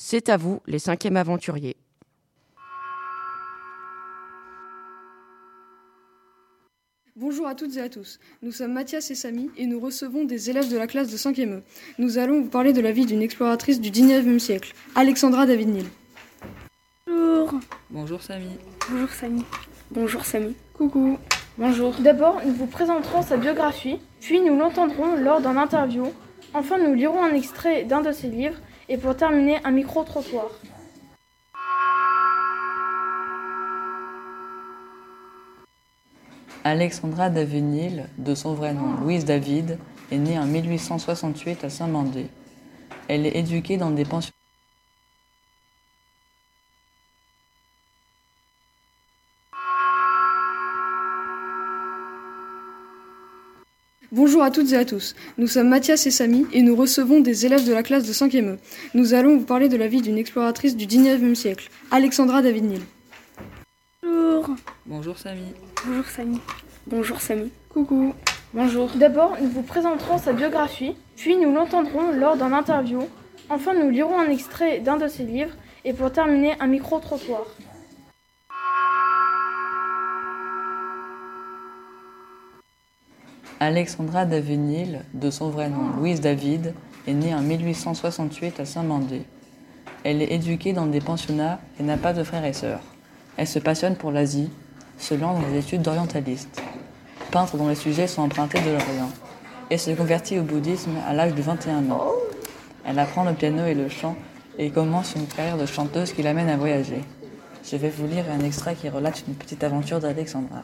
C'est à vous, les 5e aventuriers. Bonjour à toutes et à tous, nous sommes Mathias et Samy et nous recevons des élèves de la classe de 5e E. Nous allons vous parler de la vie d'une exploratrice du 19e siècle, Alexandra David-Néel. Bonjour. Bonjour Samy. Bonjour Samy. Bonjour Samy. Coucou. Bonjour. D'abord, nous vous présenterons sa biographie, puis nous l'entendrons lors d'un interview. Enfin, nous lirons un extrait d'un de ses livres et pour terminer, un micro-trottoir. Alexandra David-Néel, de son vrai nom Louise David, est née en 1868 à Saint-Mandé. Elle est éduquée dans des pensions. Bonjour à toutes et à tous, nous sommes Mathias et Samy et nous recevons des élèves de la classe de 5e E. Nous allons vous parler de la vie d'une exploratrice du 19e siècle, Alexandra David-Néel. Bonjour. Bonjour Samy. Bonjour Samy. Bonjour Samy. Coucou. Bonjour. D'abord, nous vous présenterons sa biographie, puis nous l'entendrons lors d'un interview. Enfin, nous lirons un extrait d'un de ses livres et pour terminer, un micro-trottoir. Alexandra David-Néel, de son vrai nom Louise David, est née en 1868 à Saint-Mandé. Elle est éduquée dans des pensionnats et n'a pas de frères et sœurs. Elle se passionne pour l'Asie, se lance dans des études d'orientalistes, peintre dont les sujets sont empruntés de l'Orient, et se convertit au bouddhisme à l'âge de 21 ans. Elle apprend le piano et le chant et commence une carrière de chanteuse qui l'amène à voyager. Je vais vous lire un extrait qui relate une petite aventure d'Alexandra.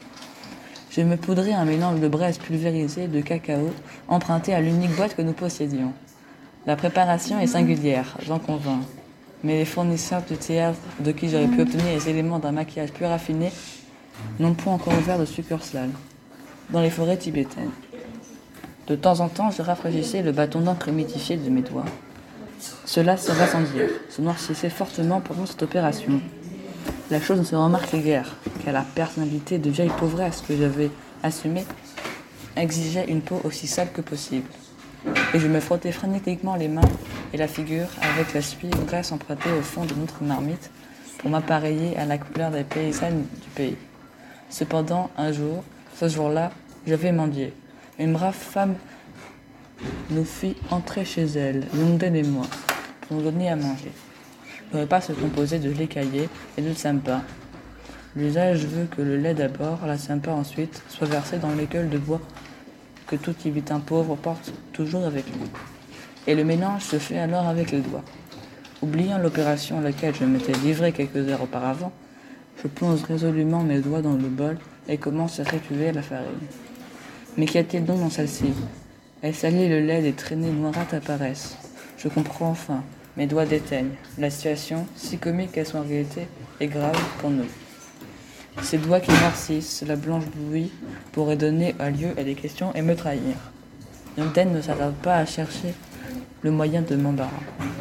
Je me poudrais un mélange de braise pulvérisée et de cacao emprunté à l'unique boîte que nous possédions. La préparation est singulière, j'en convainc. Mais les fournisseurs du théâtre de qui j'aurais pu obtenir les éléments d'un maquillage plus raffiné n'ont point encore ouvert de succursale dans les forêts tibétaines. De temps en temps, je rafraîchissais le bâton d'encre émétifié de mes doigts. Cela se va sans dire, se noircissait fortement pendant cette opération. La chose ne se remarquait guère, car la personnalité de vieille pauvresse que j'avais assumée exigeait une peau aussi sale que possible. Et je me frottais frénétiquement les mains et la figure avec la suie ou graisse empruntée au fond de notre marmite pour m'appareiller à la couleur des paysannes du pays. Cependant, un jour, ce jour-là, je vais mendier. Une brave femme nous fit entrer chez elle, London et moi, pour nous donner à manger. Le repas se composait de lait caillé et de tsampa. L'usage veut que le lait d'abord, la tsampa ensuite, soit versé dans les gueules de bois que tout Tibetain pauvre porte toujours avec lui. Et le mélange se fait alors avec les doigts. Oubliant l'opération à laquelle je m'étais livré quelques heures auparavant, je plonge résolument mes doigts dans le bol et commence à récuver la farine. Mais qu'y a-t-il donc dans celle-ci? Elle salit le lait, des traînées noirâtres apparaissent. Je comprends enfin, mes doigts déteignent. La situation, si comique qu'elle soit en réalité, est grave pour nous. Ces doigts qui noircissent, la blanche bouillie pourrait donner lieu à des questions et me trahir. London ne s'attarde pas à chercher le moyen de m'embarras.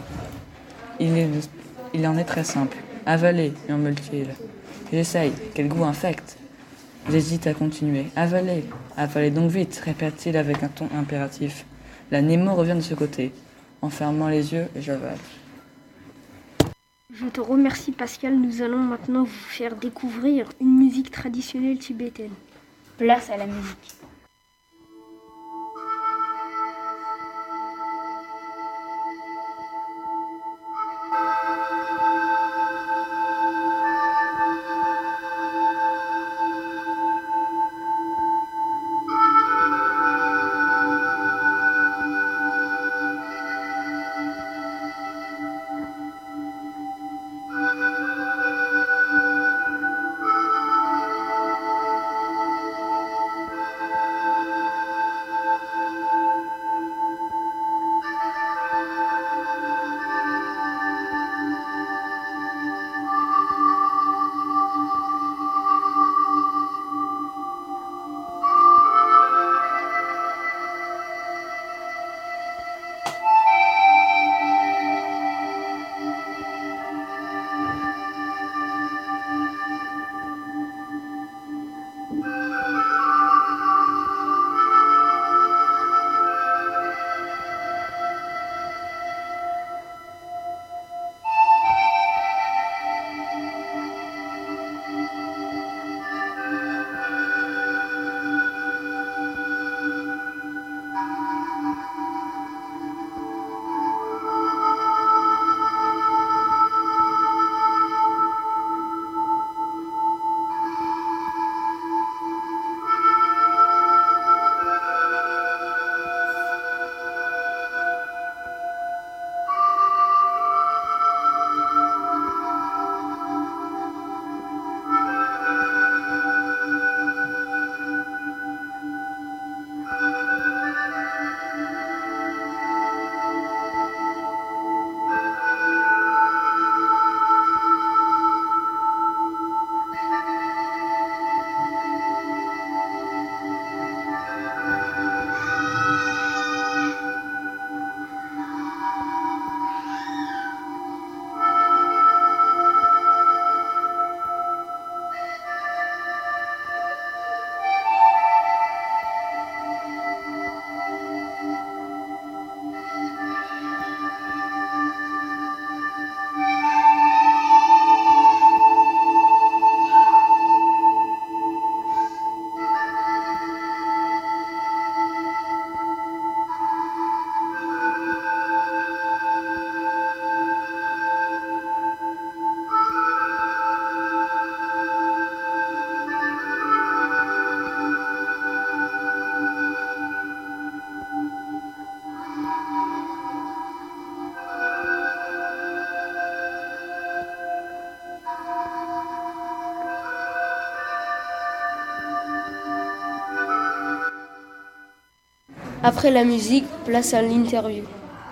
Il en est très simple. Avaler, murmure-t-il. J'essaye, quel goût infect. J'hésite à continuer. Avaler, avalez donc vite, répète-t-il avec un ton impératif. La Nemo revient de ce côté. En fermant les yeux, j'avale. Je te remercie Pascal, nous allons maintenant vous faire découvrir une musique traditionnelle tibétaine. Place à la musique. Après la musique, place à l'interview.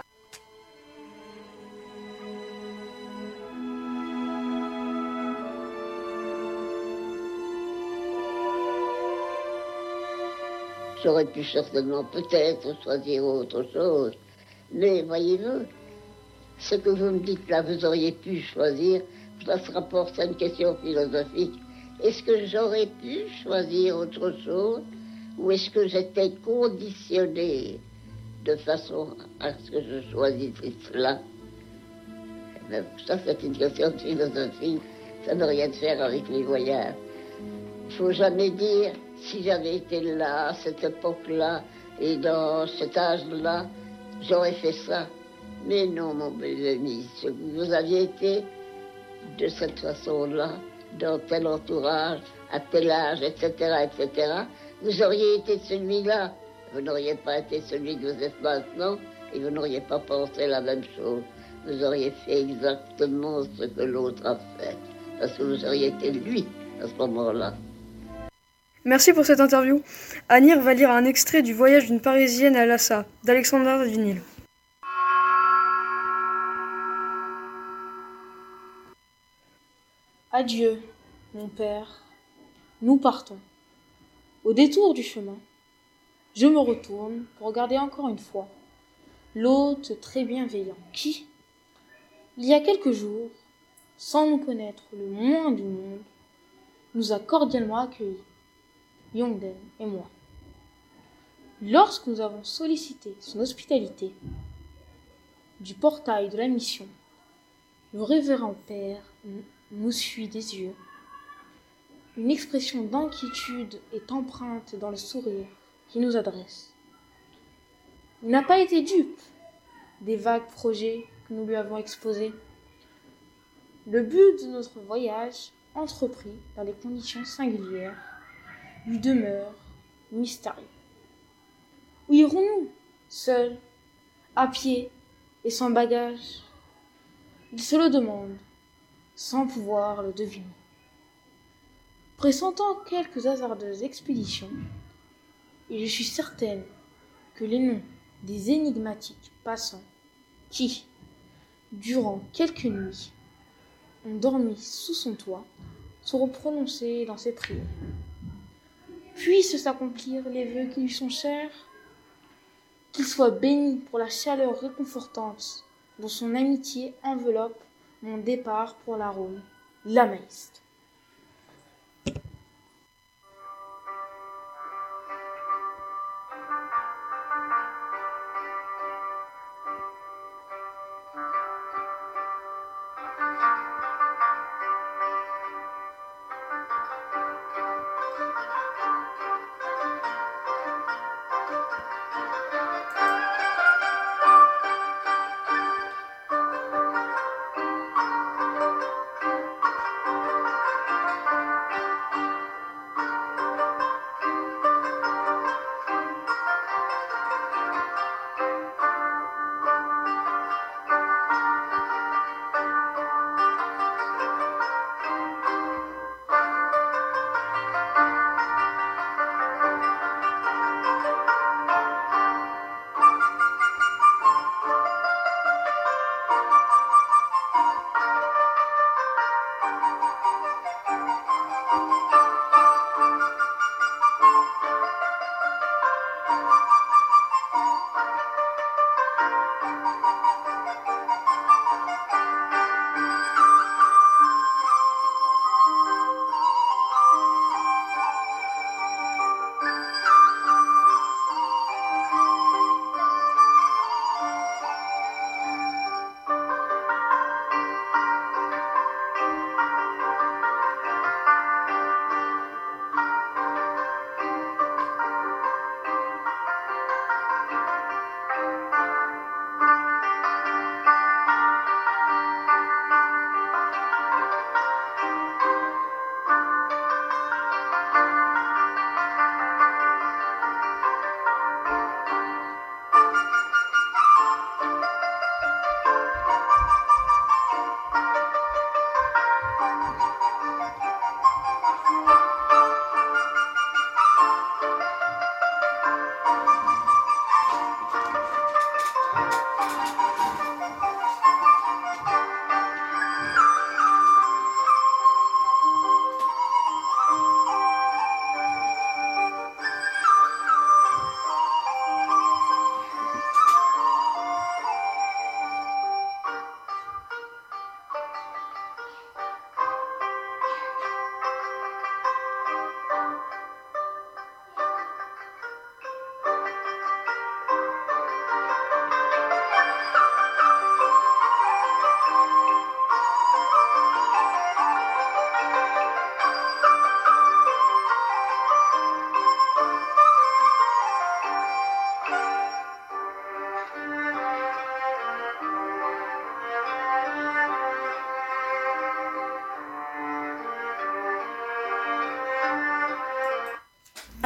J'aurais pu certainement peut-être choisir autre chose. Mais voyez-vous, ce que vous me dites là, vous auriez pu choisir, ça se rapporte à une question philosophique. Est-ce que j'aurais pu choisir autre chose ou est-ce que j'étais conditionné de façon à ce que je choisisse cela? Mais ça, c'est une question de philosophie. Ça n'a rien à faire avec les voyages. Il ne faut jamais dire, si j'avais été là, à cette époque-là, et dans cet âge-là, j'aurais fait ça. Mais non, mon bel ami, vous aviez été de cette façon-là, dans tel entourage, à tel âge, etc., etc., vous auriez été celui-là. Vous n'auriez pas été celui que vous êtes maintenant, et vous n'auriez pas pensé la même chose. Vous auriez fait exactement ce que l'autre a fait, parce que vous auriez été lui à ce moment-là. Merci pour cette interview. Anir va lire un extrait du Voyage d'une Parisienne à Lhasa, d'Alexandra David-Néel. Adieu, mon père. Nous partons. Au détour du chemin, je me retourne pour regarder encore une fois l'hôte très bienveillant qui, il y a quelques jours, sans nous connaître le moins du monde, nous a cordialement accueillis, Yongden et moi. Lorsque nous avons sollicité son hospitalité, du portail de la mission, le révérend père nous suit des yeux. Une expression d'inquiétude est empreinte dans le sourire qu'il nous adresse. Il n'a pas été dupe des vagues projets que nous lui avons exposés. Le but de notre voyage, entrepris dans des conditions singulières, lui demeure mystérieux. Où irons-nous, seuls, à pied et sans bagage? Il se le demande, sans pouvoir le deviner. Pressentant quelques hasardeuses expéditions, et je suis certaine que les noms des énigmatiques passants qui, durant quelques nuits, ont dormi sous son toit, seront prononcés dans ses prières. Puissent s'accomplir les vœux qui lui sont chers, qu'il soit béni pour la chaleur réconfortante dont son amitié enveloppe mon départ pour la Rome, l'Amaïste.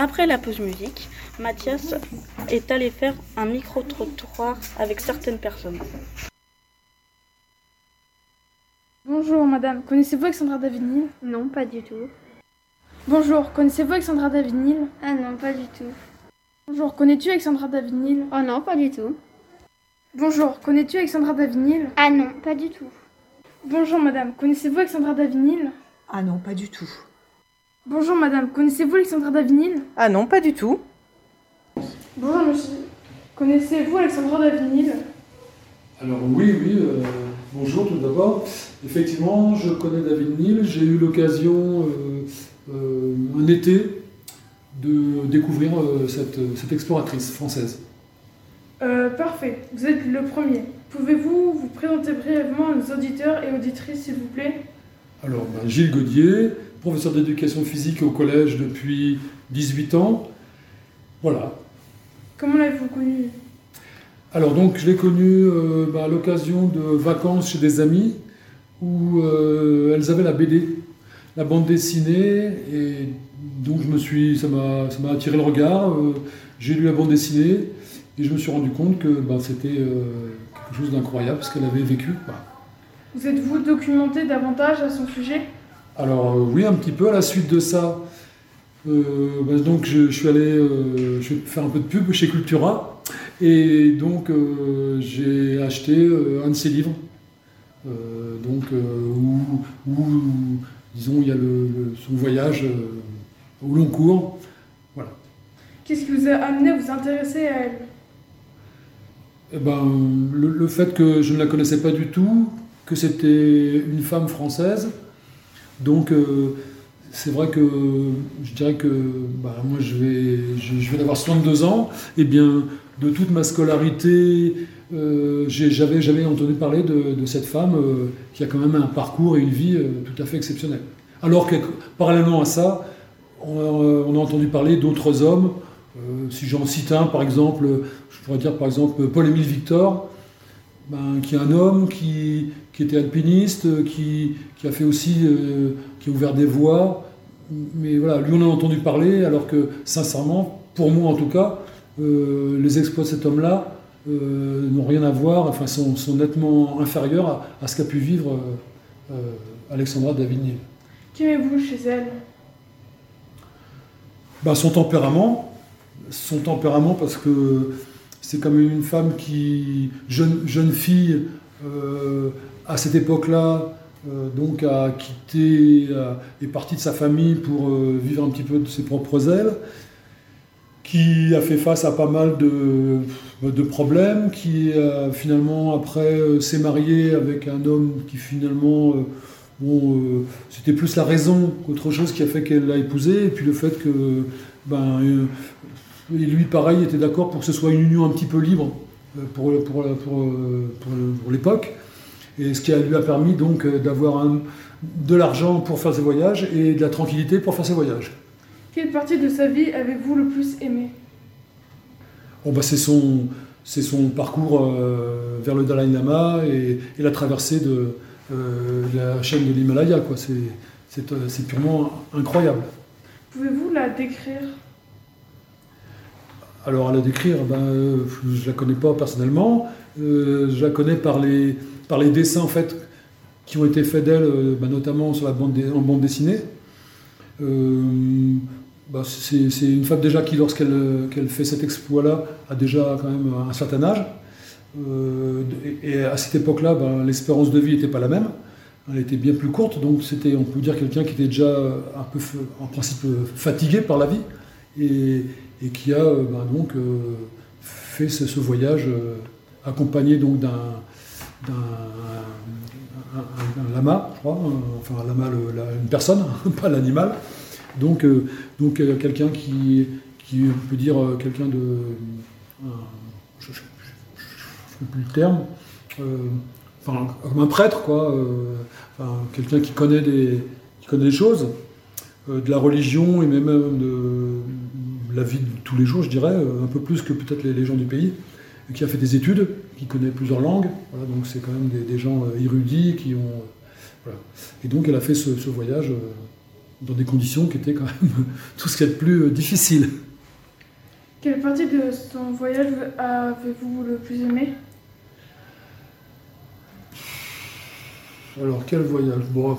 Après la pause musique, Mathias est allé faire un micro-trottoir avec certaines personnes. Bonjour madame, connaissez-vous Alexandra David-Nil? Non, pas du tout. Bonjour, connaissez-vous Alexandra David-Nil? Ah non, pas du tout. Bonjour, connais-tu Alexandra David-Nil? Oh non, pas du tout. Bonjour, connais-tu Alexandra David-Nil? Ah non, pas du tout. Bonjour madame, connaissez-vous Alexandra David-Nil? Ah non, pas du tout. Bonjour madame, connaissez-vous Alexandra David-Nil? Ah non, pas du tout. Bonjour monsieur, connaissez-vous Alexandra David-Nil? Alors oui, bonjour tout d'abord. Effectivement, je connais David-Nil. J'ai eu l'occasion un été de découvrir cette exploratrice française. Parfait, vous êtes le premier. Pouvez-vous vous présenter brièvement à nos auditeurs et auditrices, s'il vous plaît? Alors, Gilles Gaudier, professeur d'éducation physique au collège depuis 18 ans. Voilà. Comment l'avez-vous connu? Alors donc, je l'ai connue à l'occasion de vacances chez des amis où elles avaient la BD, la bande dessinée, et donc ça m'a attiré le regard. J'ai lu la bande dessinée et je me suis rendu compte que c'était quelque chose d'incroyable parce qu'elle avait vécu. Vous êtes-vous documenté davantage à son sujet? Alors oui, un petit peu. À la suite de ça, donc je suis allé faire un peu de pub chez Cultura et donc j'ai acheté un de ses livres, où disons il y a son voyage au long cours. Voilà. Qu'est-ce qui vous a amené à vous intéresser à elle? Le fait que je ne la connaissais pas du tout, que c'était une femme française. Donc c'est vrai que je dirais que moi je vais avoir 62 ans, et bien de toute ma scolarité, j'avais jamais entendu parler de cette femme qui a quand même un parcours et une vie tout à fait exceptionnelle. Alors que parallèlement à ça, on a entendu parler d'autres hommes. Si j'en cite un, par exemple, je pourrais dire par exemple Paul-Émile Victor, qui est un homme qui était alpiniste, qui a fait aussi, qui a ouvert des voies. Mais voilà, lui on en a entendu parler, alors que sincèrement, pour moi en tout cas, les exploits de cet homme-là n'ont rien à voir, enfin sont nettement inférieurs à ce qu'a pu vivre Alexandra David-Nil. Qu'aimez-vous chez elle? Son tempérament parce que c'est comme une femme jeune fille, à cette époque-là, donc a quitté, est partie de sa famille pour vivre un petit peu de ses propres ailes, qui a fait face à pas mal de problèmes, qui finalement après s'est mariée avec un homme qui finalement, c'était plus la raison qu'autre chose qui a fait qu'elle l'a épousé, et puis le fait que et lui, pareil, était d'accord pour que ce soit une union un petit peu libre pour l'époque. Et ce qui lui a permis donc d'avoir de l'argent pour faire ses voyages et de la tranquillité pour faire ses voyages. Quelle partie de sa vie avez-vous le plus aimé? C'est son parcours vers le Dalai Lama et la traversée de la chaîne de l'Himalaya. C'est purement incroyable. Pouvez-vous la décrire? Alors à la décrire, je la connais pas personnellement. Je la connais par les dessins en fait qui ont été faits d'elle, notamment sur en bande dessinée. C'est une femme déjà qui, lorsqu'elle fait cet exploit-là, a déjà quand même un certain âge. Et à cette époque-là, l'espérance de vie n'était pas la même. Elle était bien plus courte, donc c'était, on peut dire, quelqu'un qui était déjà un peu, en principe, fatigué par la vie. Et qui a fait ce voyage accompagné donc d'un lama, je crois, enfin un lama, une personne, pas l'animal. Donc quelqu'un qui on peut dire quelqu'un de, je ne sais plus le terme, comme un prêtre quoi, quelqu'un qui connaît des choses, de la religion et même de la vie de tous les jours, je dirais, un peu plus que peut-être les gens du pays, qui a fait des études, qui connaît plusieurs langues, voilà, donc c'est quand même des gens érudits qui ont... Voilà. Et donc elle a fait ce voyage dans des conditions qui étaient quand même tout ce qu'il y a de plus difficile. Quelle partie de son voyage avez-vous le plus aimé? Alors, quel voyage? Bon,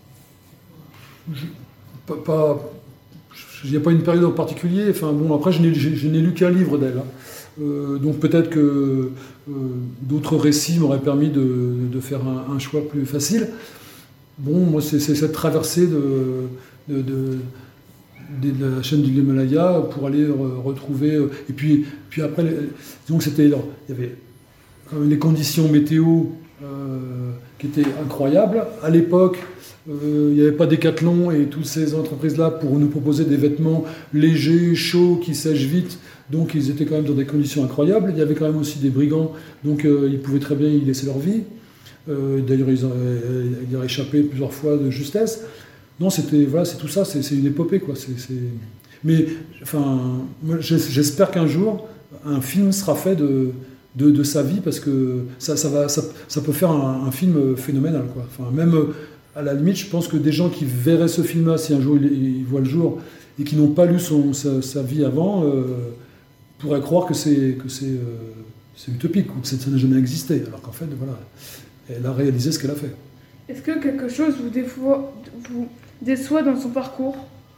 il n'y a pas une période en particulier. Enfin, bon, après, je n'ai lu qu'un livre d'elle. Donc peut-être que d'autres récits m'auraient permis de faire un choix plus facile. Bon, moi, c'est cette traversée de la chaîne de l'Himalaya pour aller retrouver. Et puis après, donc il y avait quand même les conditions météo qui étaient incroyables. À l'époque, il n'y avait pas Decathlon et toutes ces entreprises-là pour nous proposer des vêtements légers, chauds, qui sèchent vite. Donc ils étaient quand même dans des conditions incroyables. Il y avait quand même aussi des brigands, donc ils pouvaient très bien y laisser leur vie. D'ailleurs, ils ont échappé plusieurs fois de justesse. Non, c'est tout ça, c'est une épopée, quoi. Mais enfin, moi, j'espère qu'un jour, un film sera fait de sa vie, parce que ça peut faire un film phénoménal, quoi. Enfin, même à la limite, je pense que des gens qui verraient ce film-là, si un jour ils voient le jour, et qui n'ont pas lu sa vie avant, pourraient croire que c'est utopique, ou que ça n'a jamais existé, alors qu'en fait, voilà, elle a réalisé ce qu'elle a fait. Est-ce que quelque chose vous déçoit dans son parcours?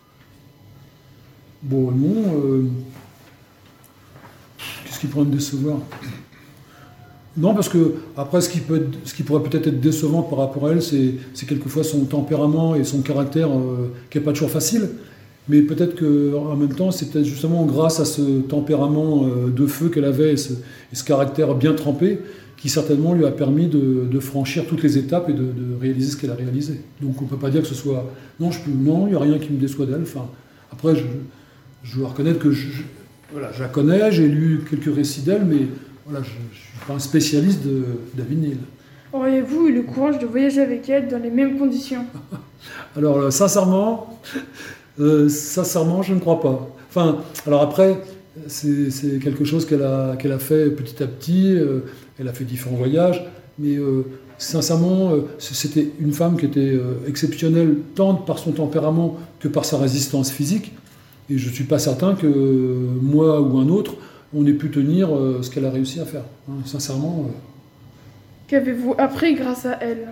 Bon, non. Qu'est-ce qui pourrait me décevoir? Non, parce que après, ce qui pourrait peut-être être décevant par rapport à elle, c'est quelquefois son tempérament et son caractère qui n'est pas toujours facile. Mais peut-être qu'en même temps, c'est peut-être justement grâce à ce tempérament de feu qu'elle avait et ce caractère bien trempé qui certainement lui a permis de franchir toutes les étapes et de réaliser ce qu'elle a réalisé. Donc on ne peut pas dire que ce soit... Non, il n'y a rien qui me déçoit d'elle. Enfin, après, je dois reconnaître que je la connais, j'ai lu quelques récits d'elle, mais voilà, je ne suis pas un spécialiste de David Neal. Auriez-vous eu le courage de voyager avec elle dans les mêmes conditions? Alors, sincèrement, je ne crois pas. Enfin, alors après, c'est quelque chose qu'elle a fait petit à petit. Elle a fait différents voyages, mais sincèrement, c'était une femme qui était exceptionnelle, tant par son tempérament que par sa résistance physique. Et je ne suis pas certain que moi ou un autre, on ait pu tenir ce qu'elle a réussi à faire. Hein, sincèrement. Qu'avez-vous appris grâce à elle?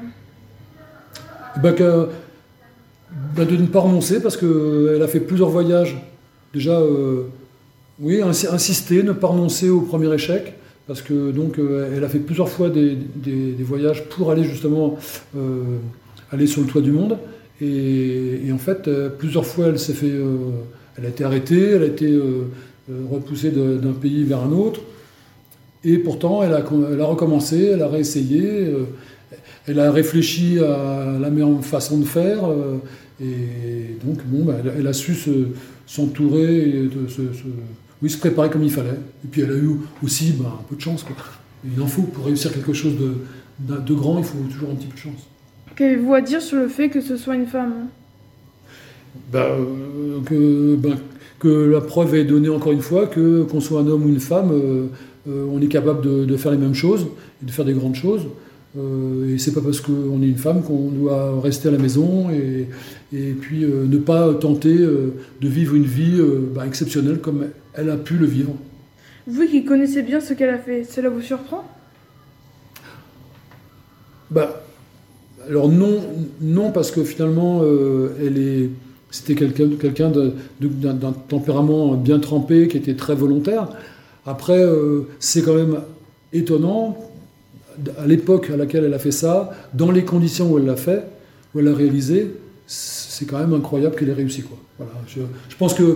De ne pas renoncer, parce qu'elle a fait plusieurs voyages. Déjà, oui, insister, ne pas renoncer au premier échec, parce que donc elle a fait plusieurs fois des voyages pour aller justement aller sur le toit du monde. Et en fait, plusieurs fois, elle a été arrêtée, elle a été repoussée d'un pays vers un autre. Et pourtant, elle a recommencé, elle a réessayé, elle a réfléchi à la meilleure façon de faire. Et donc, elle a su s'entourer et se préparer comme il fallait. Et puis, elle a eu aussi un peu de chance, quoi. Il en faut pour réussir quelque chose de grand, il faut toujours un petit peu de chance. Qu'avez-vous à dire sur le fait que ce soit une femme? Que la preuve est donnée encore une fois que qu'on soit un homme ou une femme, on est capable de faire les mêmes choses et de faire des grandes choses. Et c'est pas parce qu'on est une femme qu'on doit rester à la maison et puis ne pas tenter de vivre une vie exceptionnelle comme elle a pu le vivre. Vous qui connaissez bien ce qu'elle a fait, cela vous surprend? Alors non, parce que finalement, c'était quelqu'un d'un tempérament bien trempé, qui était très volontaire. Après, c'est quand même étonnant, à l'époque à laquelle elle a fait ça, dans les conditions où elle l'a fait, où elle l'a réalisé, c'est quand même incroyable qu'elle ait réussi, quoi. Voilà, je pense que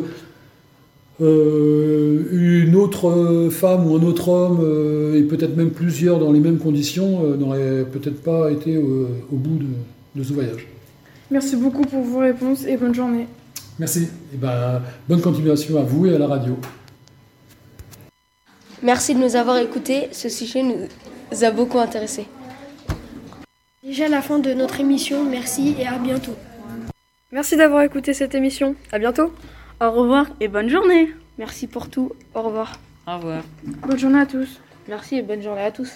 une autre femme ou un autre homme, et peut-être même plusieurs dans les mêmes conditions, n'auraient peut-être pas été au bout de ce voyage. Merci beaucoup pour vos réponses et bonne journée. Merci. Et bonne continuation à vous et à la radio. Merci de nous avoir écoutés. Ce sujet nous a beaucoup intéressés. Déjà la fin de notre émission. Merci et à bientôt. Merci d'avoir écouté cette émission. À bientôt. Au revoir et bonne journée. Merci pour tout. Au revoir. Au revoir. Bonne journée à tous. Merci et bonne journée à tous.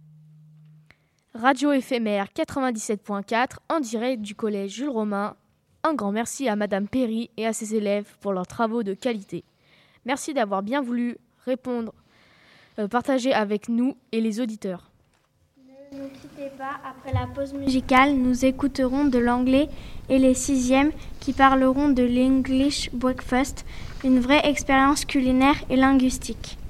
Radio éphémère 97.4 en direct du collège Jules Romain Un grand merci à Madame Perry et à ses élèves pour leurs travaux de qualité. Merci d'avoir bien voulu répondre, partager avec nous et les auditeurs. Ne nous quittez pas, après la pause musicale, nous écouterons de l'anglais et les 6e qui parleront de l'English Breakfast, une vraie expérience culinaire et linguistique.